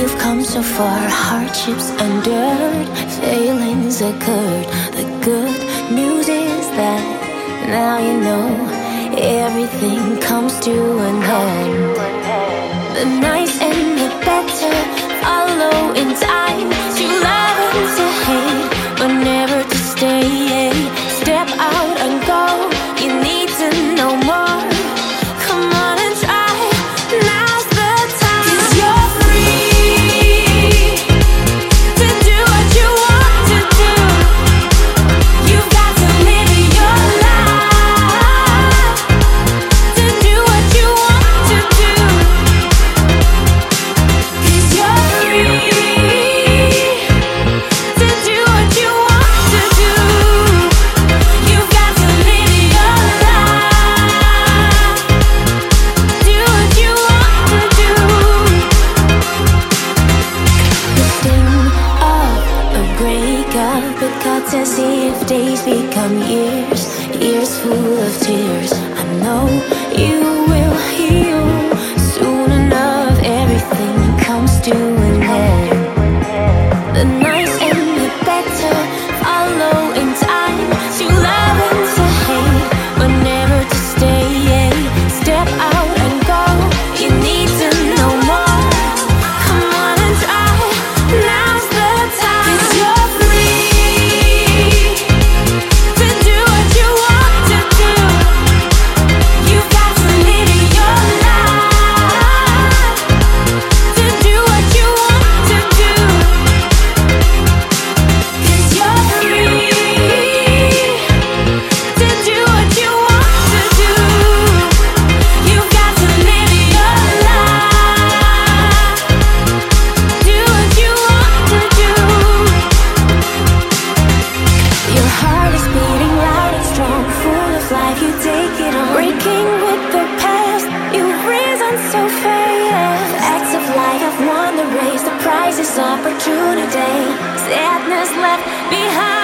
You've come so far, hardships endured, failings occurred. The good news is that now you know everything comes to an end. The nice and the better follow in time. To love and to hate, but never to stay. Step out and go, you need to know more. Come on and try, now's the time. 'Cause you're free to do what you want to do. You've got to live your life to do what you want to do. 'Cause you're free to do what you want to do. You've got to live your life, do what you want to do. The sting of a breakup, it cuts as if days become years, years full of tears. I know you will heal soon enough. Everything comes to an end. The nice and the better follow in time. To love and to hate, but never to stay. Step out and go, you need to know more. Come on and try, now's the time. 'Cause you're free to do what you want to do. You've got to live your life to do what you want to do. 'Cause you're free to do what you want to do. You've got to live your life, do what you want to do. Your heart is beating loud and strong, full of life, you take it on. Breaking with the past, you've risen so fast. Acts of life have won the race, the prize is opportunity. Sadness left behind.